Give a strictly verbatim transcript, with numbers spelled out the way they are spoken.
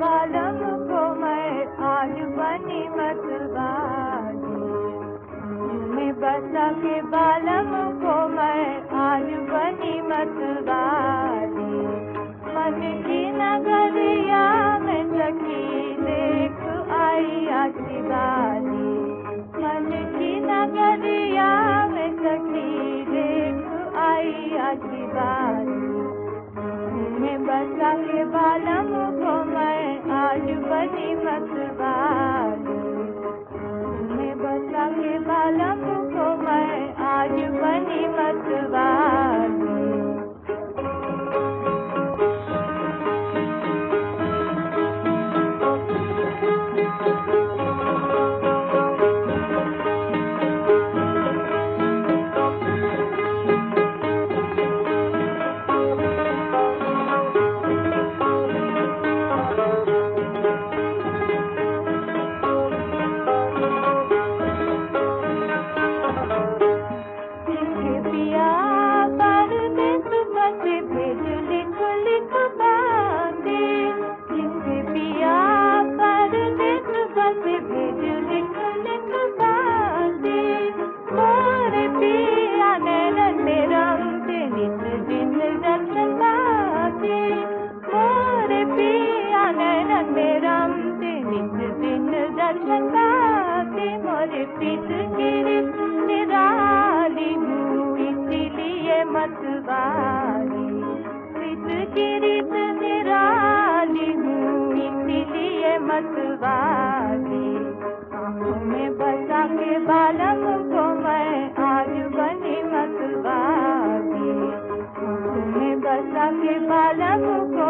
बालम को मैं आज बनी मतवाली। में बसा के बालम को मैं आज बनी मतवाली। मन की नगरिया में सखी देख आई आची बाली। मन की नगरिया में सखी देख आई आची बाली। में बसा के बालम को मैं आज बनी मतवाली। में बसा के बालम को मैं आज बनी मतवाली। मोरे पीत गिरित निराली हूँ इसीलिए मतवाली। पीत गिरित निराली हूँ इसीलिए मतवाली। आँखों में बसा के बालम को मैं आज बनी मतवाली। आँखों में बसा के बालम को